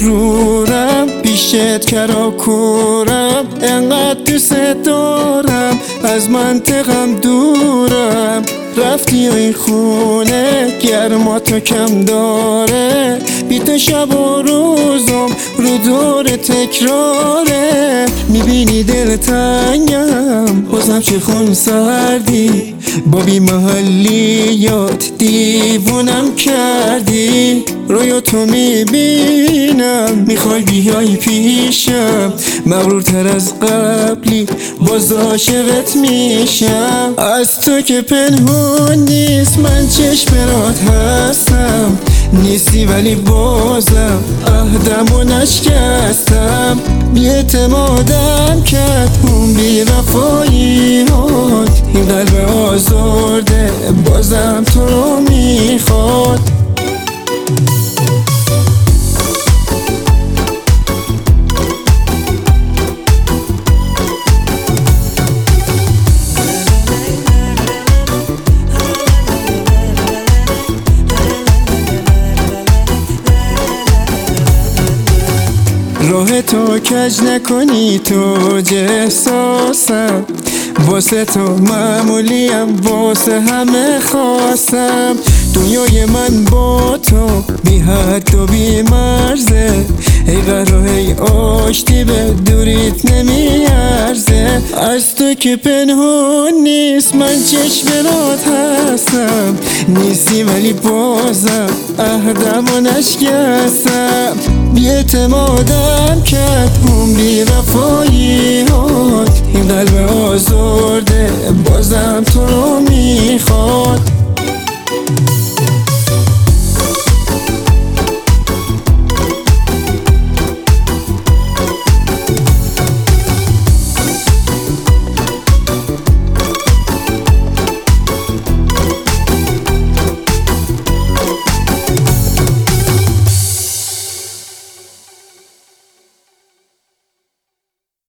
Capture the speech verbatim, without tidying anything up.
مغرورم پیشت کراکورم، انقدر دوست دارم از منطقم دورم. رفتی و این خونه گرما تو کم داره، بی تو شب و روزم رو دور تکراره. میبینی دل تنگم بازم چه خون سردی، با بی محلیات دیوونم کردی. رویا تو میبینم میخوای بیای پیشم، مغرورتر از قبلی باز عاشقت میشم. از تو که پنهون نیست من چشم رات هستم، نیستی ولی بازم عهدمو نشکستم. بی‌اعتمادم کرد اون بی وفاییات، این قلب آزرده بازم تو رو میخواد. راه تو کج نکنی تو احساسم، واسه تو معمولیم واسه همه خواستم. دنیای من با تو بی حد و بی مرزه، ای قرار ای آشتی به دوریت نمیارزه. از تو که پنهون نیست من چشم رات هستم، نیستی ولی بازم عهدمو نشکستم. بی‌اعتمادم کرد اون بی وفایی